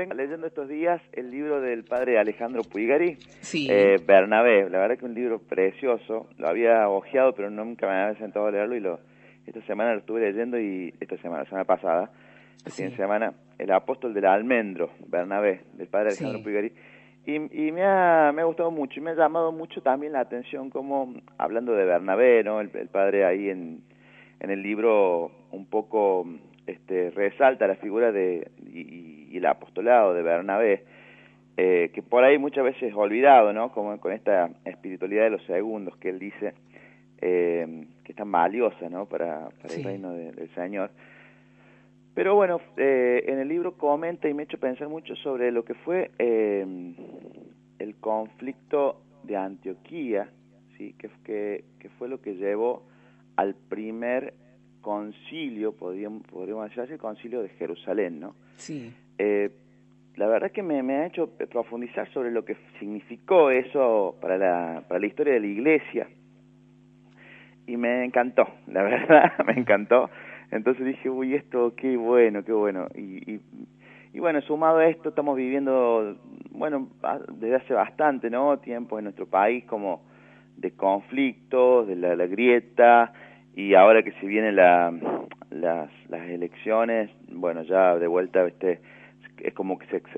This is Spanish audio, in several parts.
vengo leyendo estos días el libro del padre Alejandro Puigari, Sí. Bernabé. La verdad que un libro precioso. Lo había hojeado, pero nunca me había sentado a leerlo, y esta semana lo estuve leyendo, y la semana pasada, Sí. fin de semana, El apóstol del almendro, Bernabé, del padre Alejandro Sí. Puigari. Y me ha gustado mucho, y me ha llamado mucho también la atención como, hablando de Bernabé, ¿no? El padre ahí en el libro un poco resalta la figura y el apostolado de Bernabé, que por ahí muchas veces es olvidado, ¿no? Como con esta espiritualidad de los segundos que él dice, que es tan valiosa, ¿no? Para el reino del Señor. Pero bueno, en el libro comenta, y me ha hecho pensar mucho sobre lo que fue el conflicto de Antioquía, ¿sí? que fue lo que llevó al primer concilio, podríamos decir así, el concilio de Jerusalén, ¿no? Sí. La verdad que me ha hecho profundizar sobre lo que significó eso para la historia de la Iglesia, y me encantó, la verdad, me encantó. Entonces dije, uy, esto, qué bueno, qué bueno. Y bueno, sumado a esto, estamos viviendo, bueno, desde hace bastante, ¿no?, tiempo en nuestro país, como de conflictos, de la grieta, y ahora que se vienen las elecciones, bueno, ya de vuelta, es como que se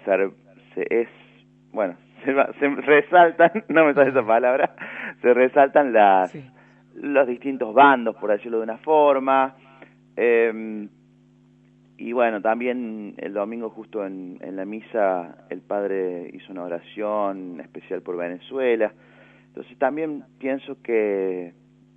resaltan, no me sale esa palabra, se resaltan los distintos bandos, por decirlo de una forma. Y bueno, también el domingo, justo en la misa, el padre hizo una oración especial por Venezuela. Entonces también pienso que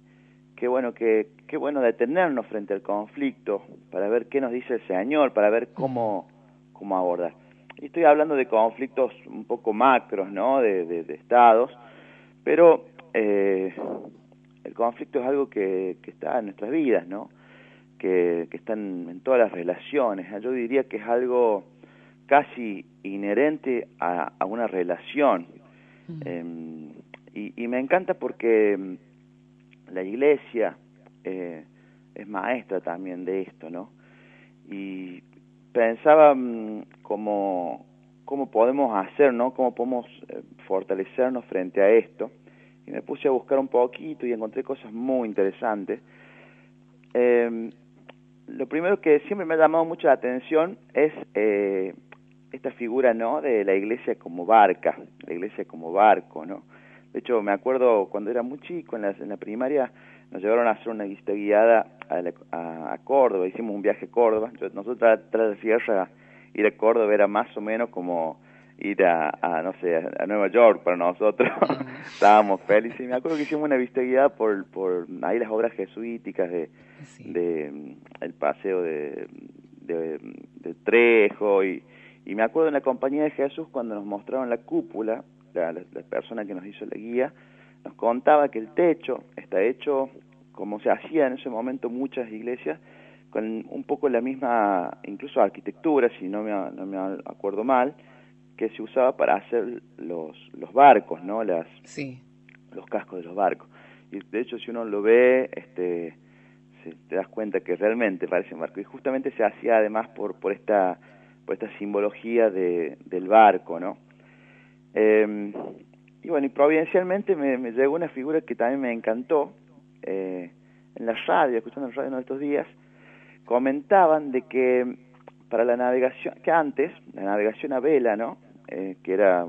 bueno detenernos frente al conflicto para ver qué nos dice el Señor, para ver cómo abordar. Y estoy hablando de conflictos un poco macros, ¿no?, de estados, pero el conflicto es algo que está en nuestras vidas, ¿no?, que están en todas las relaciones. Yo diría que es algo casi inherente a una relación. Y me encanta porque la Iglesia es maestra también de esto, ¿no? Y pensaba cómo podemos hacer, ¿no?, cómo podemos fortalecernos frente a esto. Y me puse a buscar un poquito y encontré cosas muy interesantes. Lo primero que siempre me ha llamado mucho la atención es esta figura, ¿no?, de la Iglesia como barca, la Iglesia como barco, ¿no? De hecho, me acuerdo cuando era muy chico, en la primaria, nos llevaron a hacer una visita guiada a Córdoba. Hicimos un viaje a Córdoba. Nosotros, tras de Sierra, ir a Córdoba era más o menos como ir no sé, a Nueva York para nosotros. Estábamos felices. Y me acuerdo que hicimos una visita guiada por ahí las obras jesuíticas de el paseo de Trejo, y me acuerdo en la Compañía de Jesús, cuando nos mostraron la cúpula, la persona que nos hizo la guía nos contaba que el techo está hecho como se hacía en ese momento muchas iglesias, con un poco la misma, incluso arquitectura, si no me acuerdo mal, que se usaba para hacer los barcos, ¿no?, los cascos de los barcos. Y de hecho, si uno lo ve, te das cuenta que realmente parecen barcos. Y justamente se hacía además por esta simbología del barco, ¿no? Y bueno, y providencialmente me llegó una figura que también me encantó. En la radio, escuchando la radio en estos días, comentaban de que para la navegación, que antes, la navegación a vela, ¿no?, que era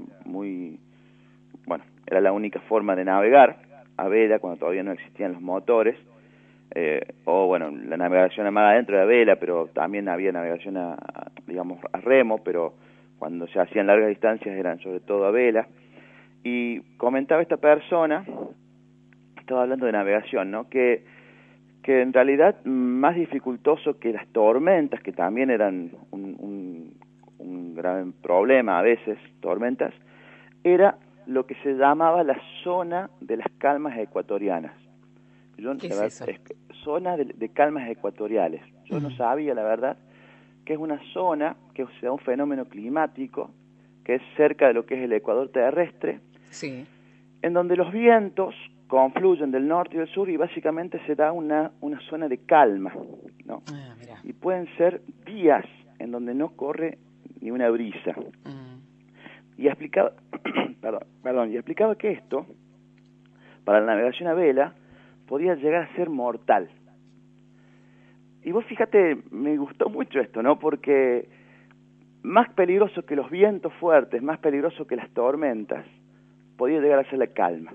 era la única forma de navegar a vela cuando todavía no existían los motores, o bueno, la navegación a mar adentro de la vela, pero también había navegación digamos, a remo, pero cuando se hacían largas distancias eran sobre todo a vela. Y comentaba esta persona, estaba hablando de navegación, ¿no?, que en realidad más dificultoso que las tormentas, que también eran un gran problema a veces, tormentas, era lo que se llamaba la zona de las calmas ecuatorianas. ¿Qué es eso? Zona de calmas ecuatoriales. Yo no sabía, la verdad, que es una zona que se da un fenómeno climático que es cerca de lo que es el ecuador terrestre, en donde los vientos confluyen del norte y del sur, y básicamente se da una zona de calma, ¿no? Y pueden ser días en donde no corre ni una brisa. Y explicaba, y explicaba que esto, para la navegación a vela, podía llegar a ser mortal. Y vos fíjate, me gustó mucho esto, ¿no? Porque más peligroso que los vientos fuertes, más peligroso que las tormentas, podía llegar a ser la calma.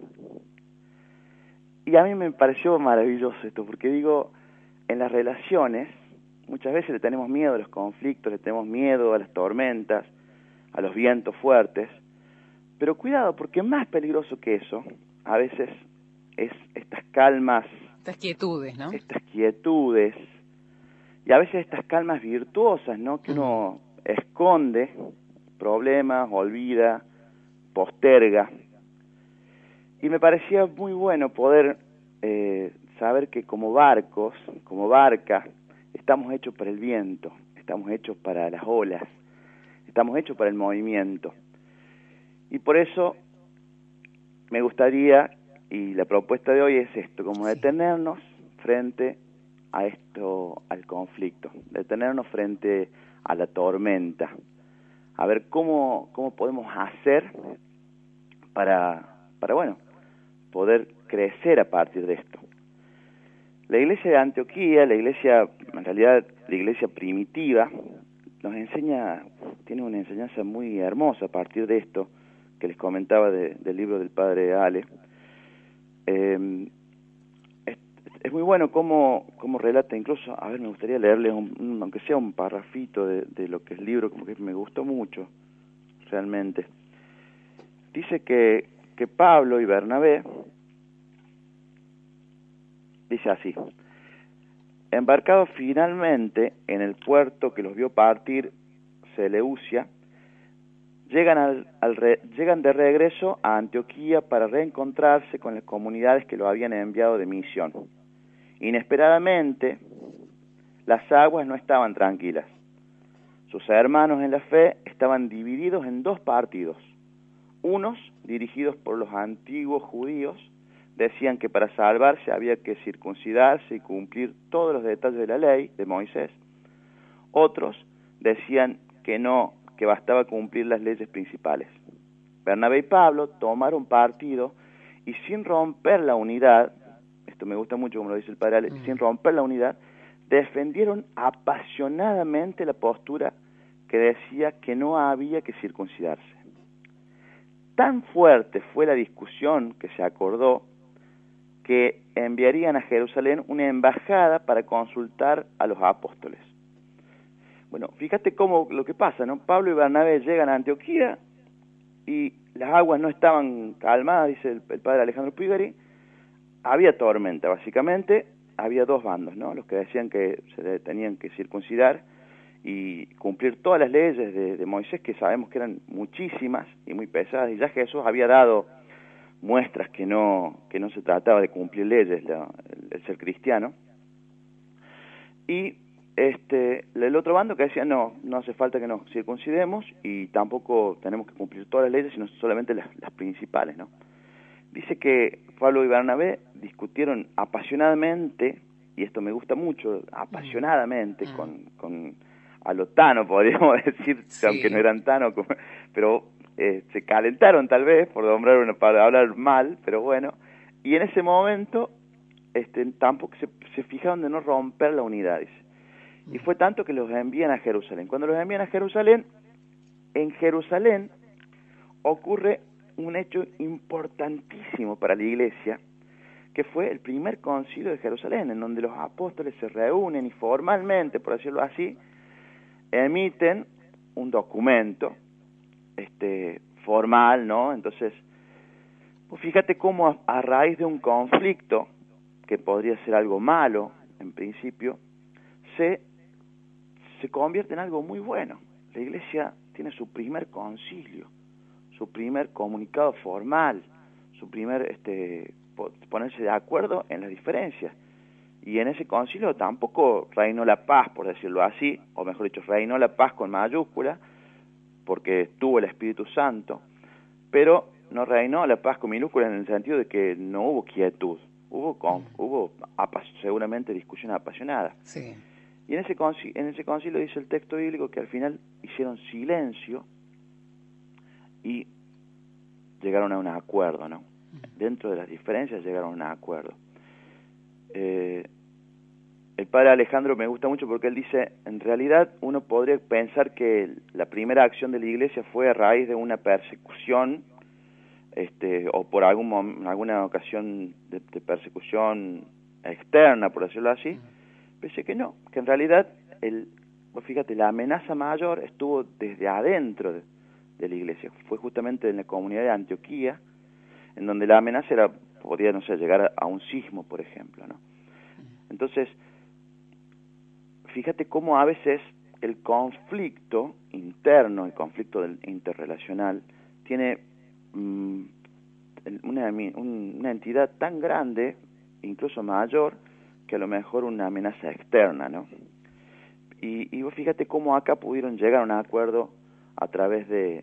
Y a mí me pareció maravilloso esto, porque digo, en las relaciones, muchas veces le tenemos miedo a los conflictos, le tenemos miedo a las tormentas, a los vientos fuertes, pero cuidado, porque más peligroso que eso, a veces es estas calmas, estas quietudes, ¿no? Estas quietudes, y a veces estas calmas virtuosas, ¿no? Que uno esconde problemas, olvida, posterga. Y me parecía muy bueno poder saber que como barcos, como barca, estamos hechos para el viento, estamos hechos para las olas, estamos hechos para el movimiento. Y por eso me gustaría, y la propuesta de hoy es esto, como detenernos frente a esto, al conflicto, detenernos frente a la tormenta, a ver cómo podemos hacer para bueno, poder crecer a partir de esto. La iglesia de Antioquía, la iglesia, en realidad la iglesia primitiva, nos enseña, tiene una enseñanza muy hermosa a partir de esto, que les comentaba del libro del padre Ale. Es muy bueno cómo relata, incluso, a ver, me gustaría leerles, aunque sea un parrafito de lo que es el libro, como que me gustó mucho, realmente. Dice que Pablo y Bernabé, dice así: embarcados finalmente en el puerto que los vio partir, Seleucia, llegan de regreso a Antioquía para reencontrarse con las comunidades que lo habían enviado de misión. Inesperadamente, las aguas no estaban tranquilas. Sus hermanos en la fe estaban divididos en dos partidos. Unos, dirigidos por los antiguos judíos, decían que para salvarse había que circuncidarse y cumplir todos los detalles de la ley de Moisés. Otros decían que no, que bastaba cumplir las leyes principales. Bernabé y Pablo tomaron partido y sin romper la unidad, esto me gusta mucho como lo dice el padre Ale, sin romper la unidad, defendieron apasionadamente la postura que decía que no había que circuncidarse. Tan fuerte fue la discusión que se acordó que enviarían a Jerusalén una embajada para consultar a los apóstoles. Bueno, fíjate cómo lo que pasa, ¿no? Pablo y Bernabé llegan a Antioquía y las aguas no estaban calmadas, dice el padre Alejandro Pigari. Había tormenta, básicamente. Había dos bandos, ¿no? Los que decían que se tenían que circuncidar y cumplir todas las leyes de Moisés, que sabemos que eran muchísimas y muy pesadas, y ya Jesús había dado muestras que no se trataba de cumplir leyes, el ser cristiano. Y el otro bando que decía no hace falta que nos circuncidemos y tampoco tenemos que cumplir todas las leyes, sino solamente las principales, ¿no? Dice que Pablo y Bernabé discutieron apasionadamente, y esto me gusta mucho, apasionadamente, con a lo Tano, podríamos decir, sí, aunque no eran Tano, pero se calentaron tal vez, por nombrar para hablar mal, pero bueno, y en ese momento tampoco se fijaron de no romper la unidad, dice. Y fue tanto que los envían a Jerusalén. Cuando los envían a Jerusalén, en Jerusalén ocurre un hecho importantísimo para la iglesia, que fue el primer concilio de Jerusalén, en donde los apóstoles se reúnen y formalmente, por decirlo así, emiten un documento formal, ¿no? Entonces, pues fíjate cómo a raíz de un conflicto, que podría ser algo malo en principio, se convierte en algo muy bueno. La iglesia tiene su primer concilio, su primer comunicado formal, su primer ponerse de acuerdo en las diferencias. Y en ese concilio tampoco reinó la paz, por decirlo así, o mejor dicho, reinó la paz con mayúscula, porque estuvo el Espíritu Santo, pero no reinó la paz con minúscula en el sentido de que no hubo quietud, hubo seguramente discusión apasionada. Sí. Y en ese concilio dice el texto bíblico que al final hicieron silencio y llegaron a un acuerdo, ¿no? Dentro de las diferencias llegaron a un acuerdo. El padre Alejandro me gusta mucho porque él dice, en realidad uno podría pensar que la primera acción de la Iglesia fue a raíz de una persecución, o por alguna ocasión de persecución externa, por decirlo así. Pensé que no, que en realidad, fíjate, la amenaza mayor estuvo desde adentro de la Iglesia. Fue justamente en la comunidad de Antioquía, en donde la amenaza podía, no sé, llegar a un sismo, por ejemplo, ¿no? Entonces, fíjate cómo a veces el conflicto interno, el conflicto interrelacional, tiene una entidad tan grande, incluso mayor, que a lo mejor una amenaza externa, ¿no? Y vos fíjate cómo acá pudieron llegar a un acuerdo a través de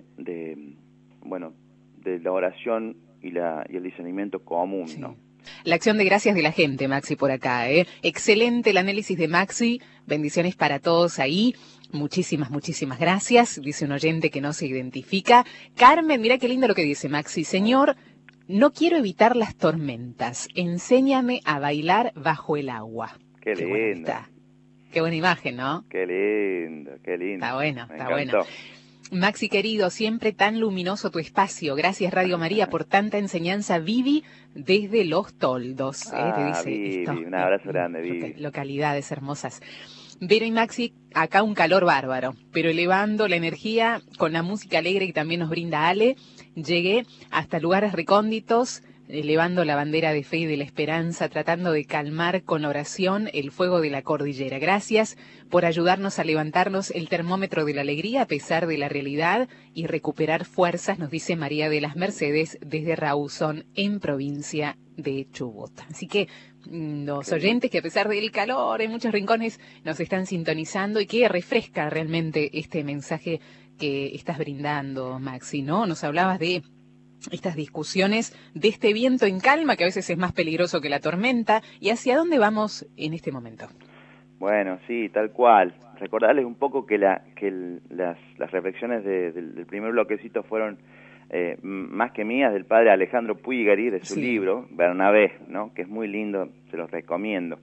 la oración y el discernimiento común, sí, ¿no? La acción de gracias de la gente, Maxi, por acá, ¿eh? Excelente el análisis de Maxi, bendiciones para todos ahí, muchísimas, muchísimas gracias, dice un oyente que no se identifica. Carmen, mira qué lindo lo que dice Maxi, señor, no quiero evitar las tormentas, enséñame a bailar bajo el agua. Qué lindo. Qué buena imagen, ¿no? Qué lindo, qué lindo. Está bueno, Me está encantó. bueno. Maxi querido, siempre tan luminoso tu espacio. Gracias Radio María por tanta enseñanza. Vivi desde Los Toldos, te dice Vivi, esto. un abrazo grande, Vivi. Localidades hermosas. Vero y Maxi, acá un calor bárbaro, pero elevando la energía con la música alegre que también nos brinda Ale, llegué hasta lugares recónditos, elevando la bandera de fe y de la esperanza, tratando de calmar con oración el fuego de la cordillera. Gracias por ayudarnos a levantarnos el termómetro de la alegría a pesar de la realidad y recuperar fuerzas, nos dice María de las Mercedes desde Rawson, en provincia de Chubut. Así que los oyentes que a pesar del calor en muchos rincones nos están sintonizando y que refresca realmente este mensaje que estás brindando, Maxi, ¿no? Nos hablabas de estas discusiones, de este viento en calma que a veces es más peligroso que la tormenta, y hacia dónde vamos en este momento. Bueno, sí, tal cual. Recordarles un poco que las reflexiones del primer bloquecito fueron más que mías, del padre Alejandro Puigari, de su libro, Bernabé, ¿no? Que es muy lindo, se los recomiendo.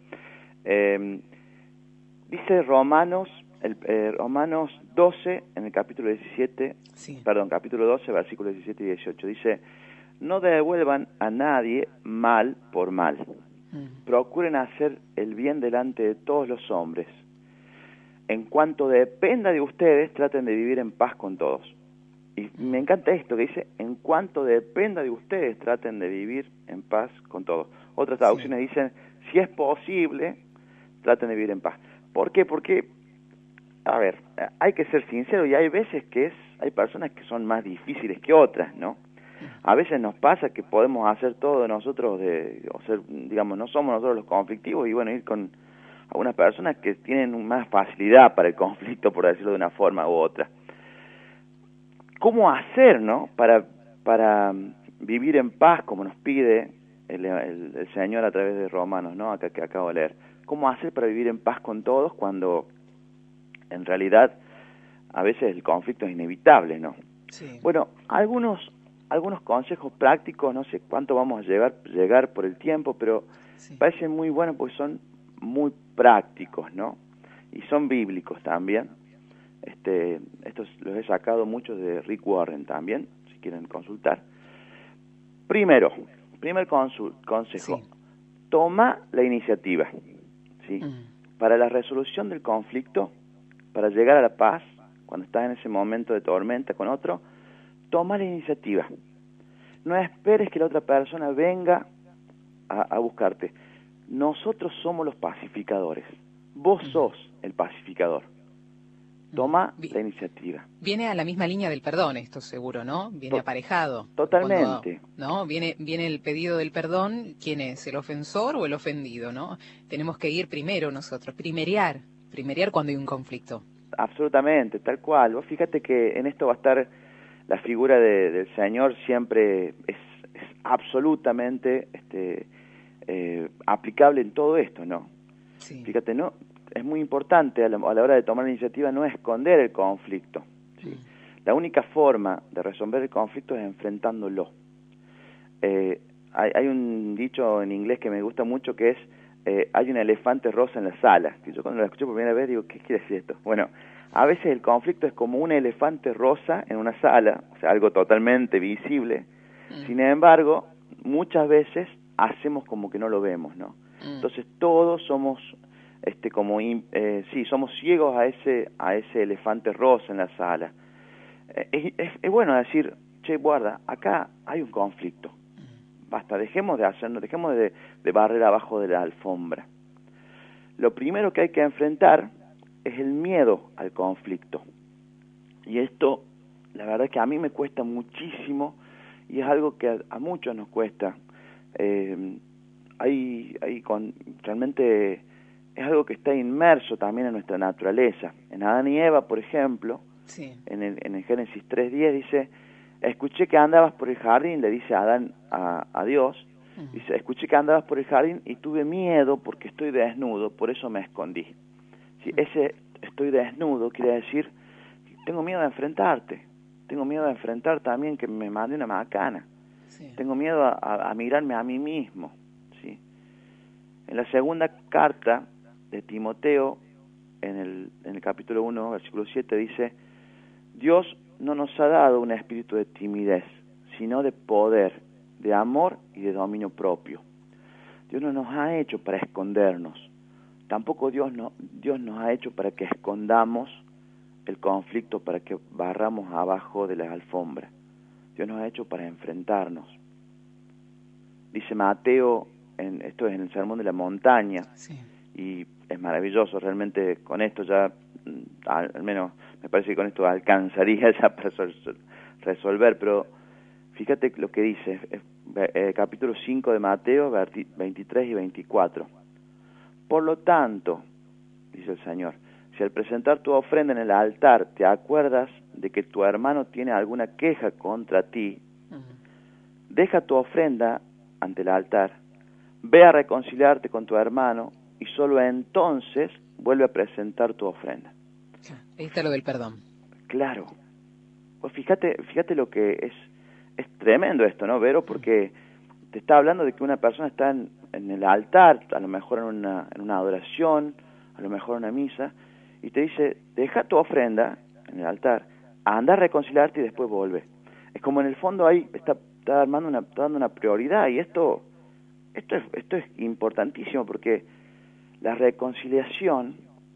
Dice Romanos 12, en el capítulo 17, capítulo 12, versículos 17 y 18, dice, no devuelvan a nadie mal por mal. Procuren hacer el bien delante de todos los hombres. En cuanto dependa de ustedes, traten de vivir en paz con todos. Y me encanta esto que dice, en cuanto dependa de ustedes, traten de vivir en paz con todos. Otras traducciones dicen, si es posible, traten de vivir en paz. ¿Por qué? Porque, a ver, hay que ser sincero y hay veces hay personas que son más difíciles que otras, ¿no? A veces nos pasa que podemos hacer todo nosotros, no somos nosotros los conflictivos y bueno, ir con algunas personas que tienen más facilidad para el conflicto, por decirlo de una forma u otra. ¿Cómo hacer, no? Para vivir en paz, como nos pide el Señor a través de Romanos, ¿no? Acá que acabo de leer. ¿Cómo hacer para vivir en paz con todos cuando en realidad a veces el conflicto es inevitable, ¿no? Sí. Bueno, algunos consejos prácticos, no sé cuánto vamos a llegar por el tiempo, pero parecen muy buenos porque son muy prácticos, ¿no? Y son bíblicos también. Estos los he sacado muchos de Rick Warren también, si quieren consultar. Primer consejo, toma la iniciativa, ¿sí? Para la resolución del conflicto, para llegar a la paz, cuando estás en ese momento de tormenta con otro, toma la iniciativa. No esperes que la otra persona venga a buscarte. Nosotros somos los pacificadores. Vos sos el pacificador. Toma la iniciativa. Viene a la misma línea del perdón esto seguro, ¿no? Viene aparejado. Totalmente. ¿No? Viene el pedido del perdón, ¿quién es? ¿El ofensor o el ofendido, no? Tenemos que ir primero nosotros, primerear cuando hay un conflicto. Absolutamente, tal cual. Vos fíjate que en esto va a estar la figura del Señor, siempre es absolutamente aplicable en todo esto, ¿no? Sí. Fíjate, ¿no? es muy importante a la hora de tomar la iniciativa no esconder el conflicto, ¿sí? La única forma de resolver el conflicto es enfrentándolo. Hay un dicho en inglés que me gusta mucho que es hay un elefante rosa en la sala, que yo cuando lo escuché por primera vez digo, ¿qué quiere decir esto? Bueno, a veces el conflicto es como un elefante rosa en una sala, o sea, algo totalmente visible. Sin embargo, muchas veces hacemos como que no lo vemos, ¿no? Entonces todos somos somos ciegos a ese elefante rosa en la sala. Es bueno decir, che, guarda, acá hay un conflicto. Basta, dejemos de barrer abajo de la alfombra. Lo primero que hay que enfrentar es el miedo al conflicto. Y esto, la verdad es que a mí me cuesta muchísimo y es algo que a muchos nos cuesta. Realmente es algo que está inmerso también en nuestra naturaleza. En Adán y Eva, por ejemplo, sí. en el Génesis 3:10 dice, escuché que andabas por el jardín, le dice Adán a Dios, dice, escuché que andabas por el jardín y tuve miedo porque estoy desnudo, por eso me escondí. ¿Sí? Ese estoy desnudo quiere decir, tengo miedo de enfrentarte, tengo miedo de enfrentar también que me mande una macana, sí. Tengo miedo a mirarme a mí mismo. ¿Sí? En la segunda carta de Timoteo, en el capítulo 1, versículo 7, dice, Dios no nos ha dado un espíritu de timidez, sino de poder, de amor y de dominio propio. Dios no nos ha hecho para escondernos. Tampoco Dios nos ha hecho para que escondamos el conflicto, para que barramos abajo de las alfombras. Dios nos ha hecho para enfrentarnos. Dice Mateo, esto es en el Sermón de la Montaña, sí. Y es maravilloso, realmente con esto ya, al menos me parece que con esto alcanzaría ya para resolver, pero fíjate lo que dice, capítulo 5 de Mateo, 23 y 24. Por lo tanto, dice el Señor, si al presentar tu ofrenda en el altar te acuerdas de que tu hermano tiene alguna queja contra ti, deja tu ofrenda ante el altar, ve a reconciliarte con tu hermano y solo entonces vuelve a presentar tu ofrenda. Ahí está lo del perdón. Claro. Pues fíjate lo que es tremendo esto, ¿no, Vero? Porque te está hablando de que una persona está en el altar, a lo mejor en una adoración, a lo mejor en una misa, y te dice, deja tu ofrenda en el altar, anda a reconciliarte y después vuelve. Es como en el fondo ahí está dando una prioridad, y esto es importantísimo porque la reconciliación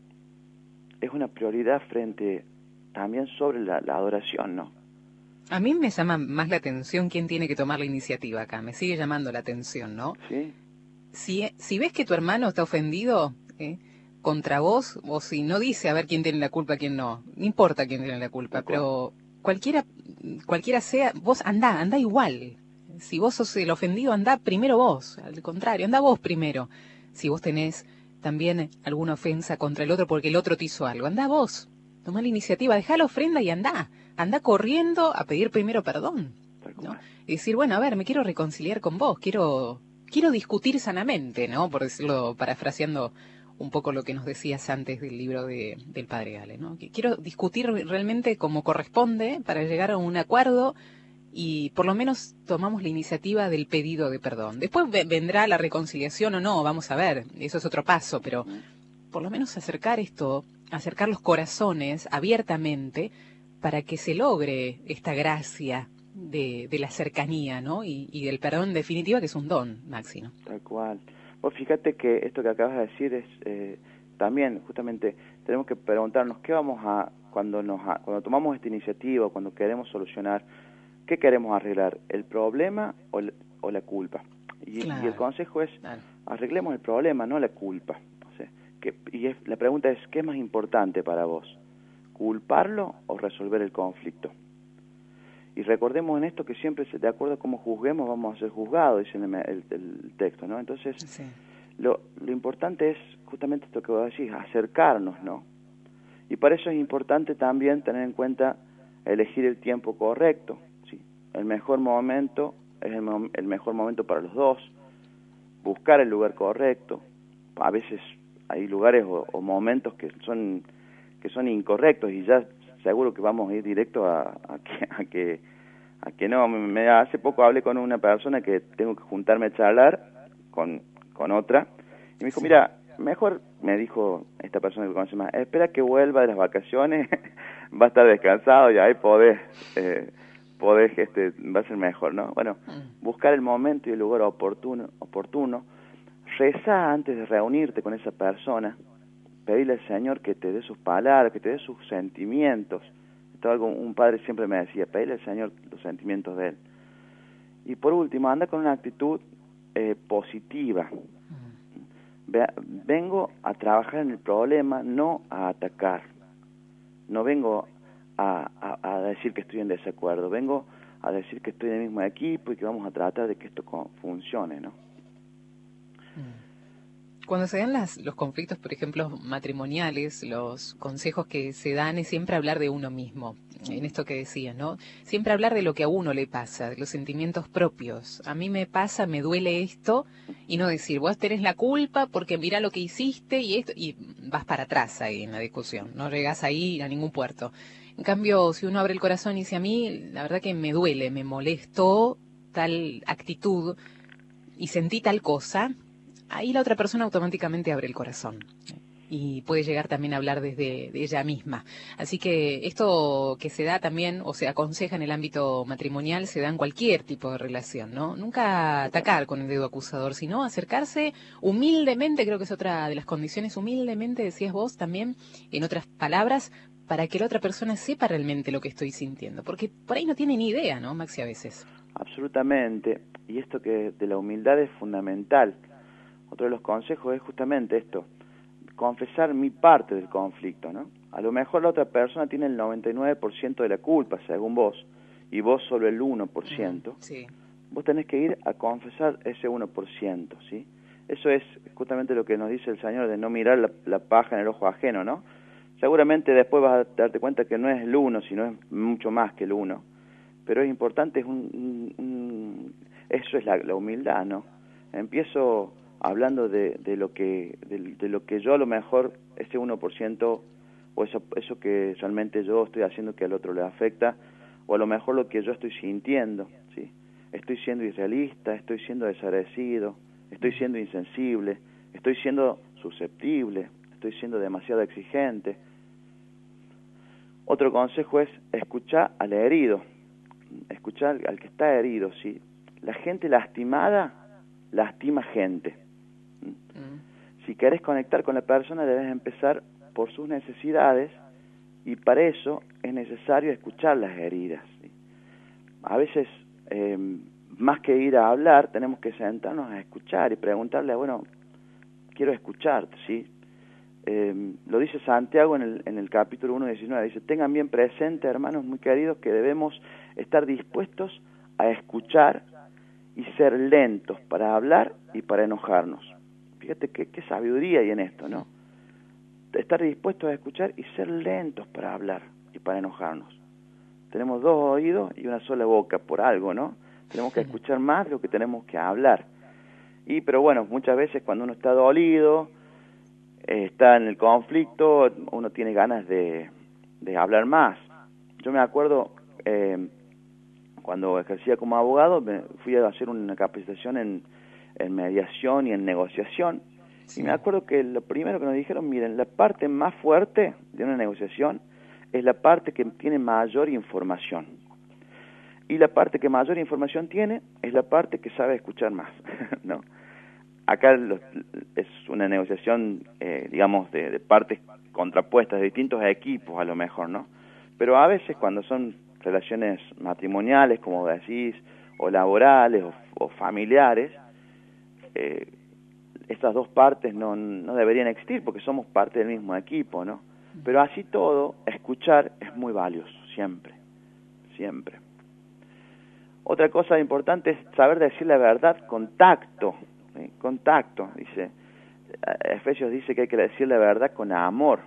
es una prioridad también sobre la adoración, ¿no? A mí me llama más la atención quién tiene que tomar la iniciativa acá, me sigue llamando la atención, ¿no? Sí. Si ves que tu hermano está ofendido contra vos, o si no dice a ver quién tiene la culpa, quién no importa quién tiene la culpa, pero cualquiera sea, vos anda igual. Si vos sos el ofendido, anda primero vos, al contrario, anda vos primero. Si vos tenés también alguna ofensa contra el otro porque el otro te hizo algo, anda vos, toma la iniciativa, dejá la ofrenda y anda corriendo a pedir primero perdón, ¿no? Y decir, bueno, a ver, me quiero reconciliar con vos, quiero discutir sanamente, ¿no? Por decirlo, parafraseando un poco lo que nos decías antes del libro del Padre Ale, ¿no? Que quiero discutir realmente como corresponde para llegar a un acuerdo y por lo menos tomamos la iniciativa del pedido de perdón. Después vendrá la reconciliación o no, vamos a ver, eso es otro paso, pero por lo menos acercar los corazones abiertamente para que se logre esta gracia de la cercanía, ¿no? Y del perdón en definitiva, que es un don, Maxi, ¿no? Tal cual. Vos fíjate que esto que acabas de decir es también, justamente, tenemos que preguntarnos qué vamos cuando tomamos esta iniciativa, cuando queremos solucionar, ¿qué queremos arreglar? ¿El problema o la culpa? Claro, y el consejo es, arreglemos el problema, no la culpa. O sea, la pregunta es, ¿qué es más importante para vos? ¿Culparlo o resolver el conflicto? Y recordemos en esto que siempre, de acuerdo a cómo juzguemos, vamos a ser juzgados, dice el texto, ¿no? Entonces, sí. Lo importante es justamente esto que vos decís, acercarnos, ¿no? Y para eso es importante también tener en cuenta elegir el tiempo correcto, ¿sí? El mejor momento es el mejor momento para los dos, buscar el lugar correcto. A veces hay lugares o momentos que son incorrectos y ya seguro que vamos a ir directo a que no. Hace poco hablé con una persona que tengo que juntarme a charlar con otra y me dijo, mira, mejor, me dijo esta persona que conoce más, espera que vuelva de las vacaciones, va a estar descansado y ahí podés va a ser mejor, ¿no? Bueno, buscar el momento y el lugar oportuno, rezar antes de reunirte con esa persona, pedirle al Señor que te dé sus palabras, que te dé sus sentimientos. Esto es algo, un padre siempre me decía, pedirle al Señor los sentimientos de Él. Y por último, anda con una actitud positiva. Vengo a trabajar en el problema, no a atacar. No vengo a decir que estoy en desacuerdo, vengo a decir que estoy en el mismo equipo y que vamos a tratar de que esto funcione, ¿no? Cuando se dan los conflictos, por ejemplo, matrimoniales, los consejos que se dan es siempre hablar de uno mismo, en esto que decías, ¿no? Siempre hablar de lo que a uno le pasa, de los sentimientos propios. A mí me pasa, me duele esto, y no decir, vos tenés la culpa porque mirá lo que hiciste y esto, y vas para atrás ahí en la discusión, no llegás ahí a ningún puerto. En cambio, si uno abre el corazón y dice, a mí, la verdad que me duele, me molestó tal actitud y sentí tal cosa, ahí la otra persona automáticamente abre el corazón y puede llegar también a hablar desde de ella misma. Así que esto que se da también, o se aconseja en el ámbito matrimonial, se da en cualquier tipo de relación, ¿no? Nunca atacar con el dedo acusador, sino acercarse humildemente, creo que es otra de las condiciones, humildemente, decías vos también, en otras palabras, para que la otra persona sepa realmente lo que estoy sintiendo. Porque por ahí no tiene ni idea, ¿no, Maxi, a veces? Absolutamente. Y esto que de la humildad es fundamental. Otro de los consejos es justamente esto, confesar mi parte del conflicto, ¿no? A lo mejor la otra persona tiene el 99% de la culpa, según vos, y vos solo el 1%. Sí. Vos tenés que ir a confesar ese 1%, ¿sí? Eso es justamente lo que nos dice el Señor, de no mirar la paja en el ojo ajeno, ¿no? Seguramente después vas a darte cuenta que no es el 1, sino es mucho más que el 1. Pero es importante, eso es la humildad, ¿no? Empiezo hablando de lo que yo a lo mejor, ese 1%, o eso que realmente yo estoy haciendo que al otro le afecta, o a lo mejor lo que yo estoy sintiendo, ¿sí? Estoy siendo irrealista, estoy siendo desagradecido, estoy siendo insensible, estoy siendo susceptible, estoy siendo demasiado exigente. Otro consejo es escuchar al herido, escuchar al que está herido, ¿sí? La gente lastimada lastima gente. Si querés conectar con la persona, debes empezar por sus necesidades, y para eso es necesario escuchar las heridas, ¿sí? A veces, más que ir a hablar, tenemos que sentarnos a escuchar y preguntarle, bueno, quiero escucharte, ¿sí? Lo dice Santiago en el capítulo 1:19, dice, tengan bien presente, hermanos muy queridos, que debemos estar dispuestos a escuchar y ser lentos para hablar y para enojarnos. Fíjate qué sabiduría hay en esto, ¿no? Estar dispuestos a escuchar y ser lentos para hablar y para enojarnos. Tenemos 2 oídos y una sola boca por algo, ¿no? Tenemos que escuchar más de lo que tenemos que hablar. Pero bueno, muchas veces cuando uno está dolido, está en el conflicto, uno tiene ganas de hablar más. Yo me acuerdo, cuando ejercía como abogado, me fui a hacer una capacitación en mediación y en negociación, sí. Y me acuerdo que lo primero que nos dijeron, miren, la parte más fuerte de una negociación es la parte que tiene mayor información, y la parte que mayor información tiene es la parte que sabe escuchar más, ¿no? Acá es una negociación, digamos, de partes contrapuestas, de distintos equipos a lo mejor, ¿no? Pero a veces cuando son relaciones matrimoniales, como decís, o laborales, o familiares, estas dos partes no deberían existir porque somos parte del mismo equipo, ¿no? Pero así todo, escuchar es muy valioso, siempre, siempre. Otra cosa importante es saber decir la verdad con tacto, ¿sí? Con tacto, dice, Efesios dice que hay que decir la verdad con amor.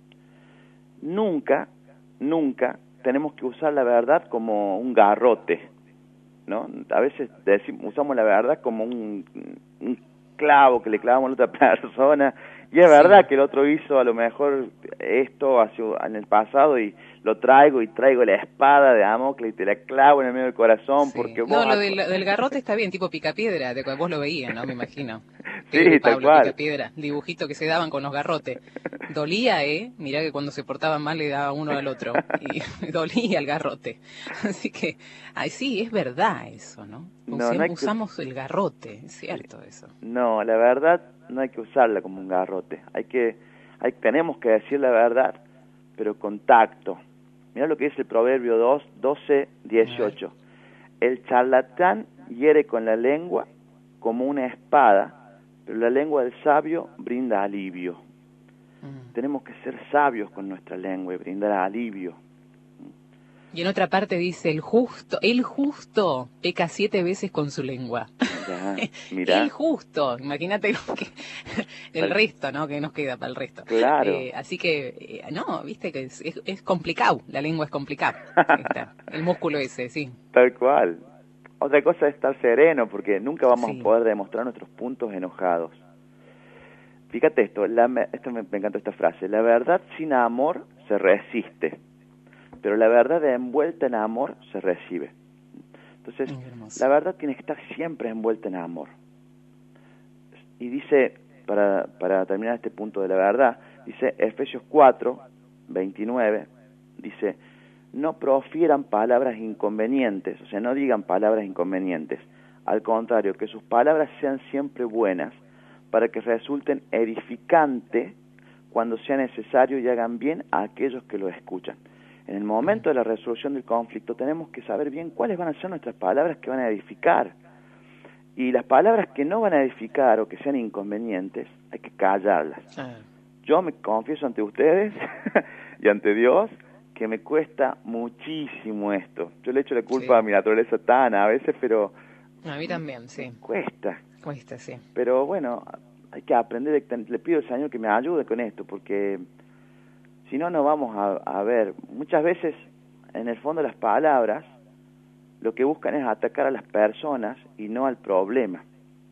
Nunca tenemos que usar la verdad como un garrote, ¿no? A veces usamos la verdad como un clavo que le clavamos a la otra persona Y es verdad que el otro hizo a lo mejor esto en el pasado y lo traigo la espada de Damocles y te la clavo en el medio del corazón porque No, vos... lo del garrote está bien, tipo Picapiedra, de vos lo veías, ¿no? Me imagino. Pedro y Sí, tal Pablo cual. Picapiedra, dibujito que se daban con los garrotes. Dolía, ¿eh? Mirá que cuando se portaban mal le daba uno al otro. Y dolía el garrote. Así que, ay, sí, es verdad eso, ¿no? No, no hay que... Usamos el garrote, es cierto eso. No, la verdad no hay que usarla como un garrote. Tenemos que decir la verdad, pero con tacto. Mira lo que dice el Proverbio 12:18. El charlatán hiere con la lengua como una espada, pero la lengua del sabio brinda alivio. Tenemos que ser sabios con nuestra lengua y brindar alivio. Y en otra parte dice, el justo peca 7 veces con su lengua. Mirá. El justo, imagínate el resto, ¿no? Que nos queda para el resto. Claro. Así que, no, viste que es complicado, la lengua es complicada. El músculo ese, sí. Tal cual. Otra cosa es estar sereno, porque nunca vamos a poder demostrar nuestros puntos enojados. Fíjate esto, me encanta esta frase, la verdad sin amor se resiste, pero la verdad envuelta en amor se recibe. Entonces, la verdad tiene que estar siempre envuelta en amor. Y dice, para terminar este punto de la verdad, dice Efesios 4:29, dice, no profieran palabras inconvenientes, o sea, no digan palabras inconvenientes, al contrario, que sus palabras sean siempre buenas, para que resulten edificantes cuando sea necesario y hagan bien a aquellos que lo escuchan. En el momento de la resolución del conflicto tenemos que saber bien cuáles van a ser nuestras palabras que van a edificar. Y las palabras que no van a edificar o que sean inconvenientes, hay que callarlas. Yo me confieso ante ustedes y ante Dios que me cuesta muchísimo esto. Yo le echo la culpa a mi naturaleza tan a veces, pero... A mí también, sí. Cuesta, sí. Pero bueno, hay que aprender, le pido al Señor que me ayude con esto, porque si no, no vamos a ver. Muchas veces, en el fondo, las palabras lo que buscan es atacar a las personas y no al problema.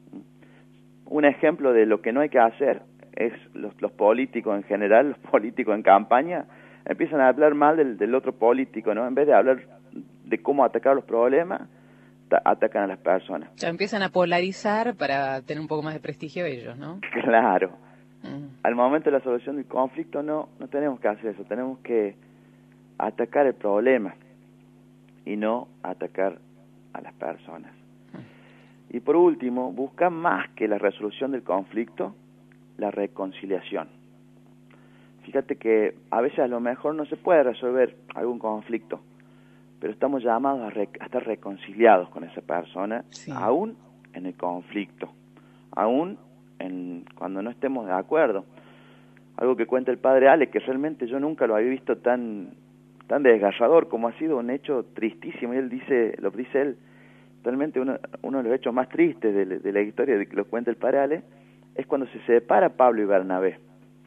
Un ejemplo de lo que no hay que hacer es los políticos en general, los políticos en campaña, empiezan a hablar mal del otro político, ¿no? En vez de hablar de cómo atacar los problemas, atacan a las personas. Ya empiezan a polarizar para tener un poco más de prestigio ellos, ¿no? Claro. Al momento de la solución del conflicto no tenemos que hacer eso, tenemos que atacar el problema y no atacar a las personas. Y por último, busca más que la resolución del conflicto, la reconciliación. Fíjate que a veces a lo mejor no se puede resolver algún conflicto, pero estamos llamados a estar reconciliados con esa persona, aún en el conflicto, aún cuando no estemos de acuerdo. Algo que cuenta el padre Ale, que realmente yo nunca lo había visto tan desgarrador, como ha sido un hecho tristísimo, y lo dice él, realmente uno de los hechos más tristes de la historia de que lo cuenta el padre Ale, es cuando se separa Pablo y Bernabé.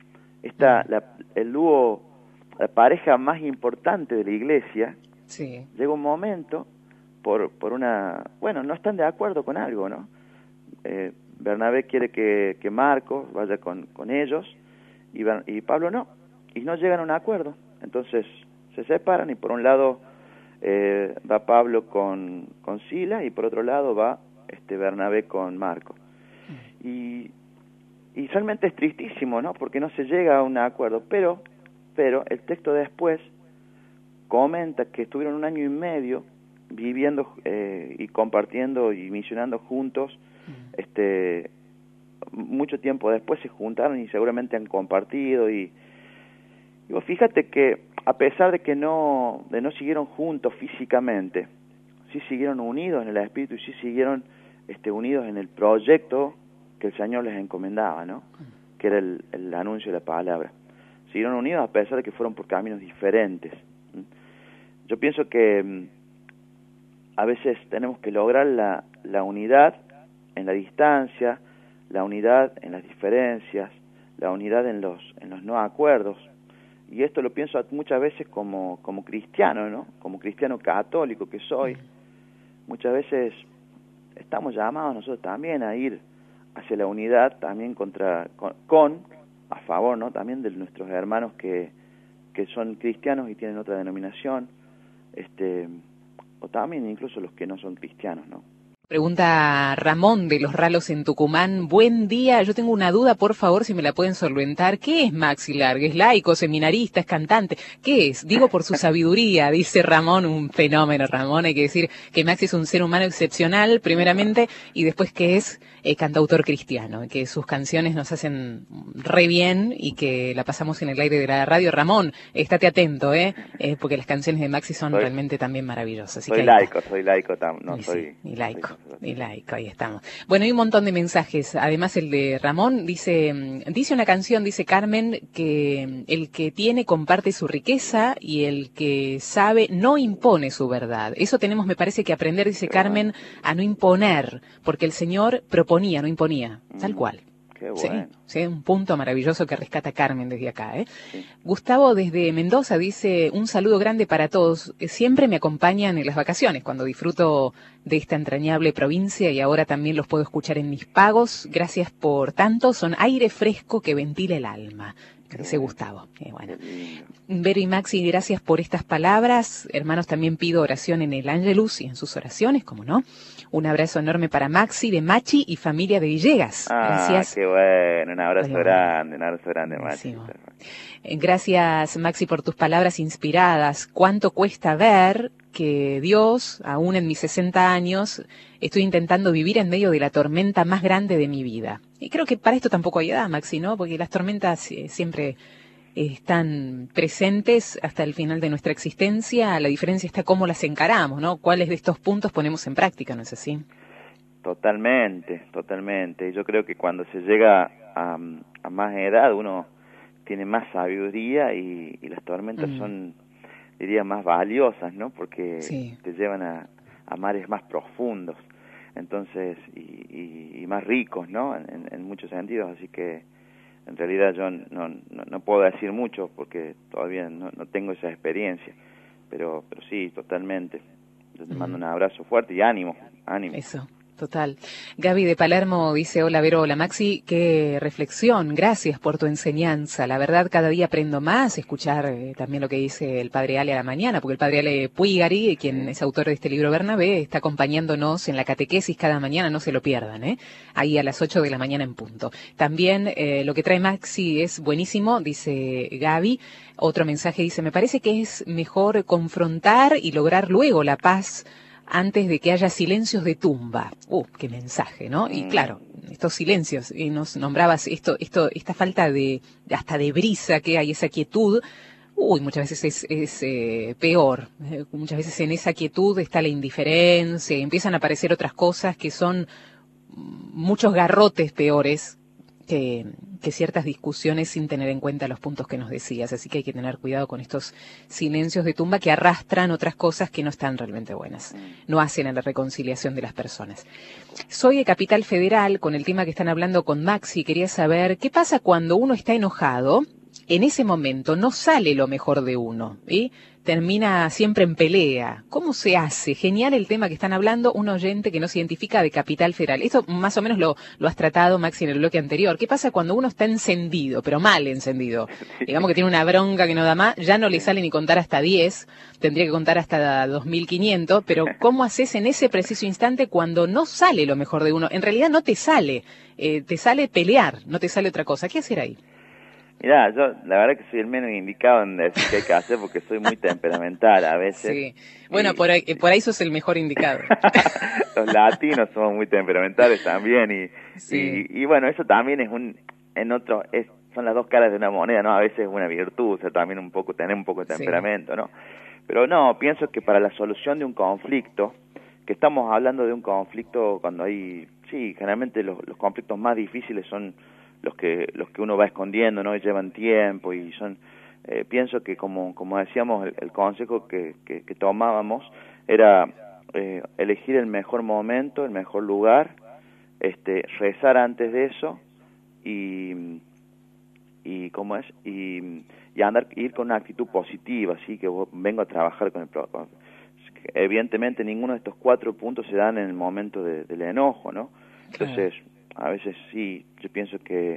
El dúo, la pareja más importante de la iglesia, llega un momento por no están de acuerdo con algo, ¿no? Bernabé quiere que Marcos vaya con ellos y Pablo no, y no llegan a un acuerdo. Entonces se separan y por un lado va Pablo con Sila y por otro lado va Bernabé con Marcos. Y realmente es tristísimo, ¿no? Porque no se llega a un acuerdo, pero el texto después comenta que estuvieron 1 año y medio viviendo y compartiendo y misionando juntos. Mucho tiempo después se juntaron y seguramente han compartido y vos fíjate que a pesar de que no siguieron juntos físicamente, sí siguieron unidos en el espíritu y sí siguieron unidos en el proyecto que el Señor les encomendaba, ¿no? Que era el anuncio de la palabra. Siguieron unidos a pesar de que fueron por caminos diferentes. Yo pienso que a veces tenemos que lograr la unidad en la distancia, la unidad en las diferencias, la unidad en los no acuerdos. Y esto lo pienso muchas veces como cristiano, ¿no? Como cristiano católico que soy. Muchas veces estamos llamados nosotros también a ir hacia la unidad, también con a favor, ¿no? También de nuestros hermanos que son cristianos y tienen otra denominación, o también incluso los que no son cristianos, ¿no? Pregunta Ramón de Los Ralos en Tucumán. Buen día, yo tengo una duda, por favor, si me la pueden solventar. ¿Qué es Maxi Largue? ¿Es laico, seminarista, es cantante? ¿Qué es? Digo por su sabiduría, dice Ramón, un fenómeno, Ramón. Hay que decir que Maxi es un ser humano excepcional, primeramente, y después que es cantautor cristiano, que sus canciones nos hacen re bien y que la pasamos en el aire de la radio. Ramón, estate atento, porque las canciones de Maxi son realmente también maravillosas. Así soy que laico, no sí, soy... y laico. Y laico, ahí estamos. Bueno, hay un montón de mensajes. Además, el de Ramón dice una canción, dice Carmen, que el que tiene comparte su riqueza y el que sabe no impone su verdad. Eso tenemos, me parece, que aprender, dice Carmen, a no imponer, porque el Señor proponía, no imponía, tal cual. Qué bueno. Sí, un punto maravilloso que rescata Carmen desde acá. Sí. Gustavo desde Mendoza dice, un saludo grande para todos. Siempre me acompañan en las vacaciones, cuando disfruto de esta entrañable provincia y ahora también los puedo escuchar en mis pagos. Gracias por tanto, son aire fresco que ventila el alma. Dice Gustavo. Bueno. Vero y Maxi, gracias por estas palabras. Hermanos, también pido oración en el Ángelus y en sus oraciones, como no. Un abrazo enorme para Maxi de Machi y familia de Villegas. Gracias. Qué bueno, un abrazo grande, Maxi. Gracias, Maxi, por tus palabras inspiradas. ¿Cuánto cuesta ver que Dios, aún en mis 60 años, estoy intentando vivir en medio de la tormenta más grande de mi vida? Y creo que para esto tampoco hay edad, Maxi, ¿no? Porque las tormentas siempre están presentes hasta el final de nuestra existencia. La diferencia está cómo las encaramos, ¿no? ¿Cuáles de estos puntos ponemos en práctica, no es así? Totalmente. Y yo creo que cuando se llega a más edad, uno tiene más sabiduría y las tormentas son, diría, más valiosas, ¿no? Porque te llevan a mares más profundos, entonces, y más ricos, ¿no? En muchos sentidos, así que en realidad yo no puedo decir mucho porque todavía no tengo esa experiencia, pero sí, totalmente. Yo te mando un abrazo fuerte y ánimo. Eso. Total. Gaby de Palermo dice, hola Vero, hola Maxi, qué reflexión, gracias por tu enseñanza. La verdad, cada día aprendo más, escuchar también lo que dice el Padre Ale a la mañana, porque el Padre Ale Puigari, quien es autor de este libro Bernabé, está acompañándonos en la catequesis cada mañana, no se lo pierdan, ahí a las 8 de la mañana en punto. También lo que trae Maxi es buenísimo, dice Gaby. Otro mensaje dice, me parece que es mejor confrontar y lograr luego la paz antes de que haya silencios de tumba. Qué mensaje, ¿no? Y claro, estos silencios, y nos nombrabas esta falta de, hasta de brisa que hay, esa quietud, muchas veces es peor. Muchas veces en esa quietud está la indiferencia, y empiezan a aparecer otras cosas que son muchos garrotes peores que ciertas discusiones sin tener en cuenta los puntos que nos decías. Así que hay que tener cuidado con estos silencios de tumba que arrastran otras cosas que no están realmente buenas, no hacen a la reconciliación de las personas. Soy de Capital Federal, con el tema que están hablando con Maxi, quería saber qué pasa cuando uno está enojado. En ese momento no sale lo mejor de uno, termina siempre en pelea. ¿Cómo se hace? Genial el tema que están hablando, un oyente que no se identifica de Capital Federal. Esto más o menos lo has tratado, Maxi, en el bloque anterior. ¿Qué pasa cuando uno está encendido, pero mal encendido? Digamos que tiene una bronca que no da más, ya no le sale ni contar hasta 10, tendría que contar hasta 2500, pero ¿cómo haces en ese preciso instante cuando no sale lo mejor de uno? En realidad no te sale pelear, no te sale otra cosa. ¿Qué hacer ahí? Mirá, yo la verdad que soy el menos indicado en decir qué hay que hacer porque soy muy temperamental a veces. Sí, bueno, por ahí sos el mejor indicado. Los latinos somos muy temperamentales también y bueno, eso también son las dos caras de una moneda, ¿no? A veces es una virtud, o sea, también tener un poco de temperamento, ¿no? Pero no, pienso que para la solución de un conflicto, que estamos hablando de un conflicto cuando generalmente los conflictos más difíciles son los que uno va escondiendo, ¿no? Y llevan tiempo y son, pienso que como decíamos, el consejo que tomábamos era elegir el mejor momento, el mejor lugar, rezar antes de eso y ir con una actitud positiva, así que vengo a trabajar con el problema. Evidentemente ninguno de estos 4 puntos se dan en el momento del enojo, ¿no? Entonces, a veces sí, yo pienso que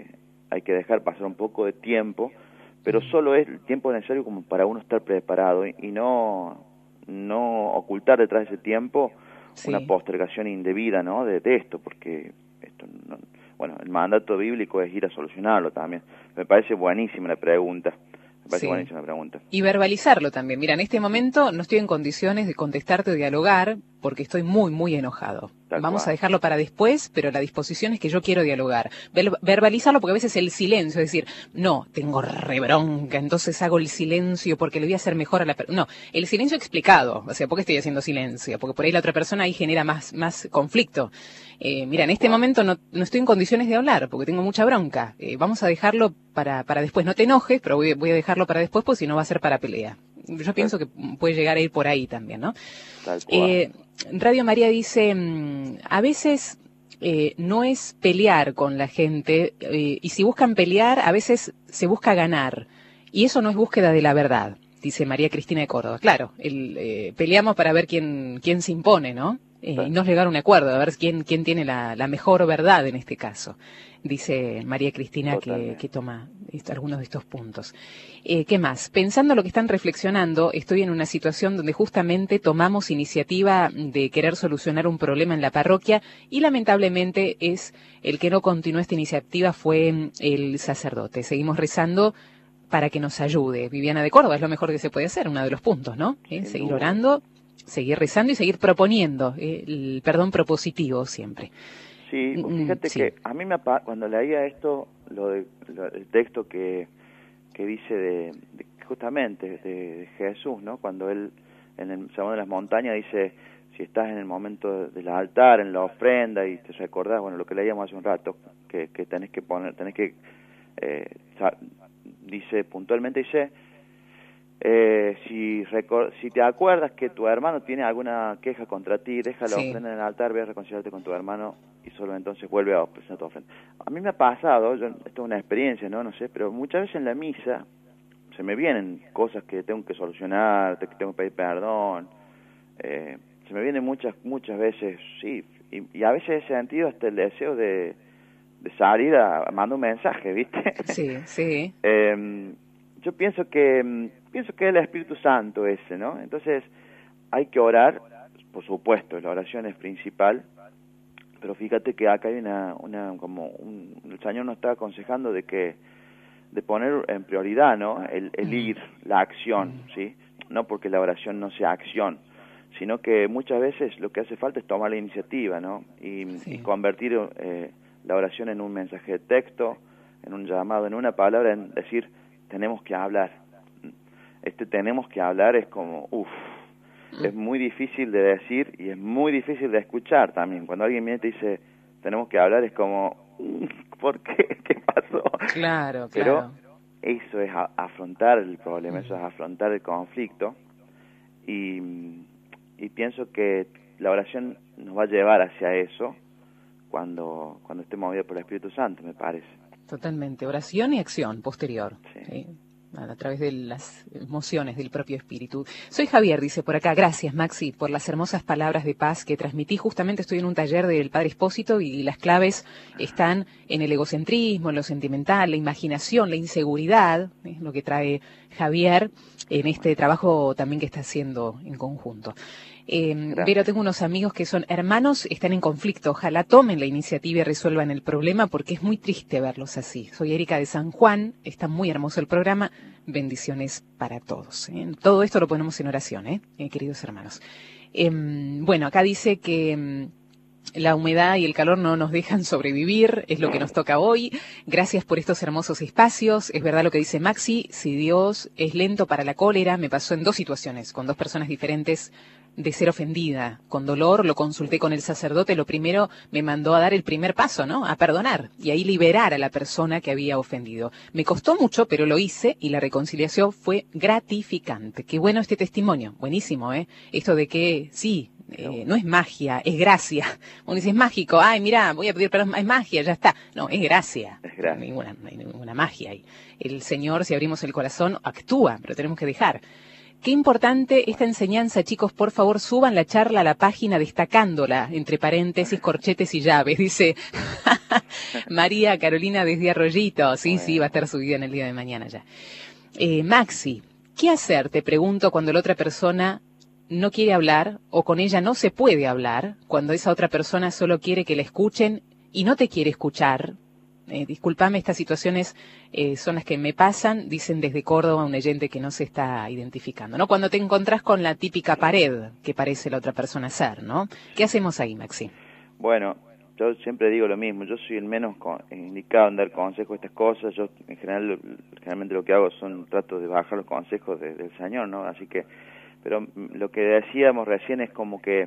hay que dejar pasar un poco de tiempo, pero solo es el tiempo necesario como para uno estar preparado y no ocultar detrás de ese tiempo una postergación indebida, ¿no? de esto, porque esto no, bueno, el mandato bíblico es ir a solucionarlo también. Me parece buenísima la pregunta. Buenísima pregunta. Y verbalizarlo también. Mira, en este momento no estoy en condiciones de contestarte o dialogar porque estoy muy, muy enojado. Vamos a dejarlo para después, pero la disposición es que yo quiero dialogar. Verbalizarlo porque a veces el silencio, es decir, no, tengo rebronca, entonces hago el silencio porque le voy a hacer mejor a la persona. No, el silencio explicado. O sea, ¿por qué estoy haciendo silencio? Porque por ahí la otra persona ahí genera más conflicto. Mira, en este momento no estoy en condiciones de hablar porque tengo mucha bronca. Vamos a dejarlo para después. No te enojes, pero voy a dejarlo para después porque si no va a ser para pelea. Yo pienso que puede llegar a ir por ahí también, ¿no? Radio María dice, a veces no es pelear con la gente, y si buscan pelear, a veces se busca ganar, y eso no es búsqueda de la verdad, dice María Cristina de Córdoba. Claro, peleamos para ver quién se impone, ¿no? Y no llegar a un acuerdo, a ver quién tiene la mejor verdad en este caso, dice María Cristina que toma algunos de estos puntos. ¿Qué más? Pensando lo que están reflexionando, estoy en una situación donde justamente tomamos iniciativa de querer solucionar un problema en la parroquia y lamentablemente el que no continuó esta iniciativa fue el sacerdote. Seguimos rezando para que nos ayude. Viviana de Córdoba, es lo mejor que se puede hacer, uno de los puntos, ¿no? Seguir orando, seguir rezando y seguir proponiendo el perdón propositivo siempre. Sí, fíjate que a mí cuando leía esto, el texto que dice justamente de Jesús, ¿no? Cuando él en el Sermón de las Montañas dice, si estás en el momento del altar, en la ofrenda y te recordás, bueno, lo que leíamos hace un rato, que dice puntualmente, si te acuerdas que tu hermano tiene alguna queja contra ti, deja la ofrenda en el altar, ve a reconciliarte con tu hermano y solo entonces vuelve a presentar tu ofrenda. A mí me ha pasado, esto es una experiencia, no sé, pero muchas veces en la misa se me vienen cosas que tengo que solucionar, que tengo que pedir perdón, se me vienen muchas veces, sí, y a veces he sentido hasta el deseo de salir a mandar un mensaje, ¿viste? Sí. Yo pienso que es el Espíritu Santo ese, ¿no? Entonces hay que orar, por supuesto, la oración es principal, pero fíjate que acá hay el Señor nos está aconsejando de poner en prioridad, ¿no? El ir, la acción, ¿sí? No porque la oración no sea acción, sino que muchas veces lo que hace falta es tomar la iniciativa, ¿no? Y convertir la oración en un mensaje de texto, en un llamado, en una palabra, en decir, tenemos que hablar. Tenemos que hablar es como, es muy difícil de decir y es muy difícil de escuchar también. Cuando alguien viene y te dice, tenemos que hablar, es como, ¿por qué? ¿Qué pasó? Claro. Pero eso es afrontar el problema, eso es afrontar el conflicto y pienso que la oración nos va a llevar hacia eso cuando esté movida por el Espíritu Santo, me parece. Totalmente, oración y acción posterior. Sí. A través de las emociones del propio espíritu. Soy Javier, dice por acá, gracias Maxi por las hermosas palabras de paz que transmití. Justamente estoy en un taller del Padre Espósito y las claves están en el egocentrismo, en lo sentimental, la imaginación, la inseguridad, es lo que trae Javier en este trabajo también que está haciendo en conjunto. Pero tengo unos amigos que son hermanos, están en conflicto, ojalá tomen la iniciativa y resuelvan el problema porque es muy triste verlos así. Soy Erika de San Juan, está muy hermoso el programa, bendiciones para todos. Todo esto lo ponemos en oración, queridos hermanos. Bueno, acá dice que la humedad y el calor no nos dejan sobrevivir, es lo que nos toca hoy. Gracias por estos hermosos espacios. Es verdad lo que dice Maxi, si Dios es lento para la cólera, me pasó en 2 situaciones, con 2 personas diferentes, de ser ofendida. Con dolor lo consulté con el sacerdote, lo primero me mandó a dar el primer paso, ¿no? A perdonar y ahí liberar a la persona que había ofendido. Me costó mucho, pero lo hice y la reconciliación fue gratificante. Qué bueno este testimonio, buenísimo, Esto de que sí, no es magia, es gracia. Uno dice, es mágico, ay, mira, voy a pedir perdón, es magia, ya está. No, es gracia. No hay ninguna magia ahí. El Señor, si abrimos el corazón, actúa, pero tenemos que dejar. Qué importante esta enseñanza, chicos, por favor suban la charla a la página destacándola, entre paréntesis, corchetes y llaves, dice María Carolina desde Arroyito, sí, Bueno. sí, va a estar subida en el día de mañana ya. Maxi, ¿qué hacer, te pregunto, cuando la otra persona no quiere hablar o con ella no se puede hablar, cuando esa otra persona solo quiere que la escuchen y no te quiere escuchar? Discúlpame, estas situaciones son las que me pasan, dicen desde Córdoba un oyente que no se está identificando, ¿no? Cuando te encontrás con la típica pared que parece la otra persona ser, ¿no? ¿Qué hacemos ahí, Maxi? Bueno, yo siempre digo lo mismo, yo soy el menos indicado en dar consejos a estas cosas. Yo en general, generalmente lo que hago trato de bajar los consejos del Señor, ¿no? Así que, pero lo que decíamos recién es como que,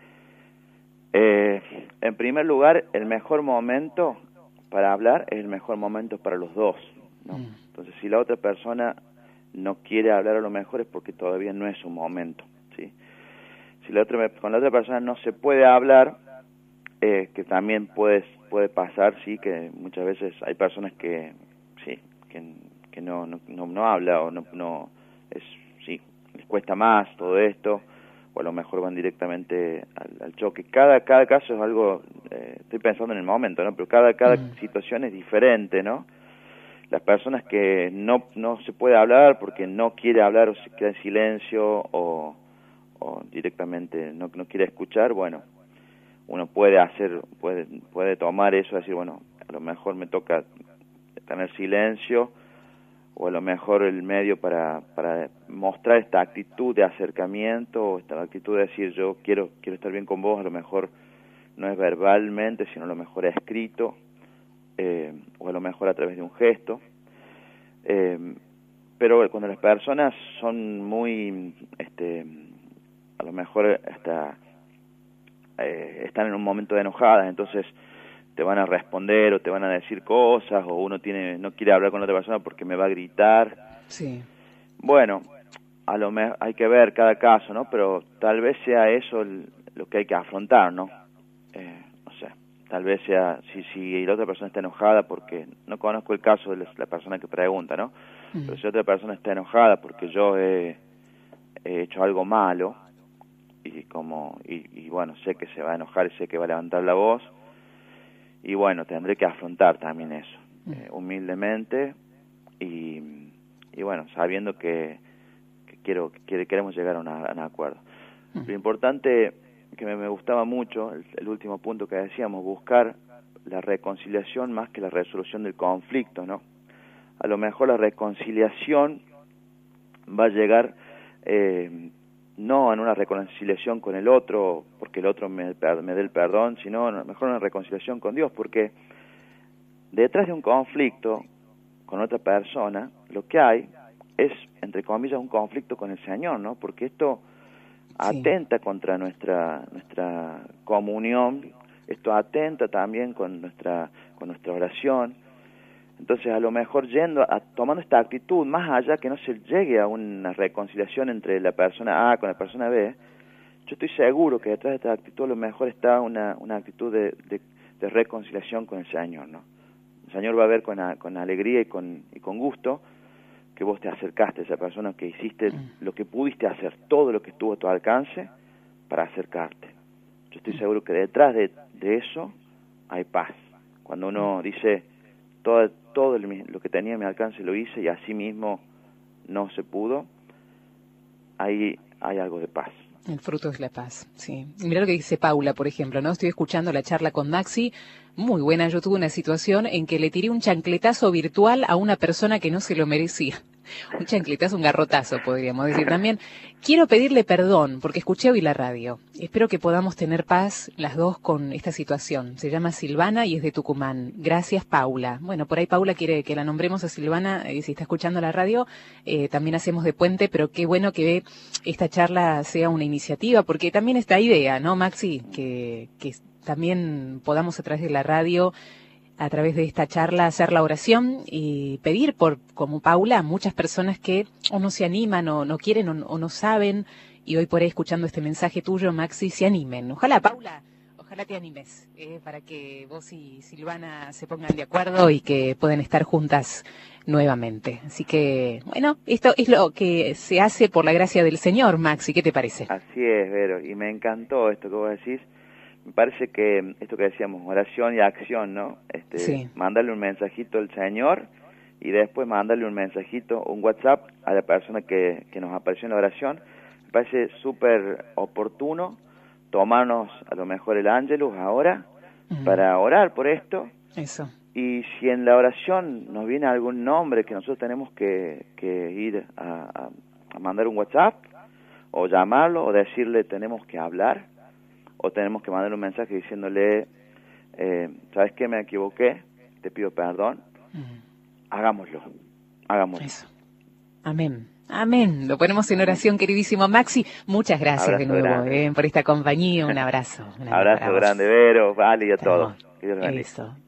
en primer lugar, el mejor momento para hablar es el mejor momento para los dos, ¿no? Entonces, si la otra persona no quiere hablar, a lo mejor es porque todavía no es su momento, ¿sí? Si con la otra persona no se puede hablar, que también puede pasar, sí, que muchas veces hay personas que sí, que no habla o no sí, les cuesta más todo esto, o a lo mejor van directamente al choque. Cada caso es algo, estoy pensando en el momento, ¿no? Pero cada situación es diferente, ¿no? Las personas que no se puede hablar porque no quiere hablar o se queda en silencio o directamente no quiere escuchar, bueno, uno puede tomar eso y decir, bueno, a lo mejor me toca tener silencio, o a lo mejor el medio para mostrar esta actitud de acercamiento, o esta actitud de decir yo quiero estar bien con vos, a lo mejor no es verbalmente, sino a lo mejor escrito, o a lo mejor a través de un gesto. Pero cuando las personas son muy, a lo mejor hasta están en un momento de enojadas, entonces te van a responder o te van a decir cosas, o uno no quiere hablar con la otra persona porque me va a gritar. Sí. Bueno, a lo mejor hay que ver cada caso, ¿no? Pero tal vez sea eso lo que hay que afrontar, ¿no? No sé, tal vez sea, si la otra persona está enojada porque, no conozco el caso de la persona que pregunta, ¿no? Pero si la otra persona está enojada porque yo he hecho algo malo, y bueno, sé que se va a enojar y sé que va a levantar la voz, y bueno, tendré que afrontar también eso, humildemente, y bueno, sabiendo que queremos llegar a un acuerdo. Lo importante, que me gustaba mucho, el último punto que decíamos, buscar la reconciliación más que la resolución del conflicto, ¿no? A lo mejor la reconciliación va a llegar no en una reconciliación con el otro, porque el otro me dé el perdón, sino a lo mejor una reconciliación con Dios, porque detrás de un conflicto con otra persona, lo que hay es, entre comillas, un conflicto con el Señor, ¿no? Porque esto atenta contra nuestra comunión, esto atenta también con nuestra oración. Entonces, a lo mejor tomando esta actitud, más allá que no se llegue a una reconciliación entre la persona A con la persona B, yo estoy seguro que detrás de esta actitud a lo mejor está una actitud de reconciliación con el Señor, ¿no? El Señor va a ver con alegría y con gusto que vos te acercaste a esa persona, que hiciste lo que pudiste hacer, todo lo que estuvo a tu alcance para acercarte. Yo estoy seguro que detrás de eso hay paz. Cuando uno dice, todo lo que tenía a mi alcance lo hice y así mismo no se pudo, ahí hay algo de paz. El fruto es la paz, sí. Mirá lo que dice Paula, por ejemplo, ¿no? Estoy escuchando la charla con Maxi, muy buena. Yo tuve una situación en que le tiré un chancletazo virtual a una persona que no se lo merecía. Un chancletazo, un garrotazo, podríamos decir también. Quiero pedirle perdón, porque escuché hoy la radio. Espero que podamos tener paz las dos con esta situación. Se llama Silvana y es de Tucumán. Gracias, Paula. Bueno, por ahí Paula quiere que la nombremos a Silvana, si está escuchando la radio, también hacemos de puente, pero qué bueno que esta charla sea una iniciativa, porque también esta idea, ¿no, Maxi? Que también podamos a través de la radio, a través de esta charla, hacer la oración y pedir como Paula, a muchas personas que o no se animan o no quieren o no saben, y hoy por ahí escuchando este mensaje tuyo, Maxi, se animen. Ojalá, Paula, ojalá te animes, para que vos y Silvana se pongan de acuerdo y que puedan estar juntas nuevamente. Así que, bueno, esto es lo que se hace por la gracia del Señor, Maxi, ¿qué te parece? Así es, Vero, y me encantó esto que vos decís, me parece que esto que decíamos, oración y acción, ¿no? Sí. Mandarle un mensajito al Señor y después mandarle un mensajito, un WhatsApp a la persona que nos apareció en la oración. Me parece súper oportuno tomarnos a lo mejor el Ángelus ahora para orar por esto. Eso. Y si en la oración nos viene algún nombre que nosotros tenemos que ir a mandar un WhatsApp, o llamarlo, o decirle tenemos que hablar, o tenemos que mandar un mensaje diciéndole, ¿sabes qué? Me equivoqué, te pido perdón, hagámoslo. Eso. Amén. Amén. Lo ponemos en oración, queridísimo Maxi. Muchas gracias Abrazo de nuevo grande. por esta compañía. Un abrazo. Abrazo grande, Vero, Vale y a Te todos. amo. Que Dios los bendiga. Eso.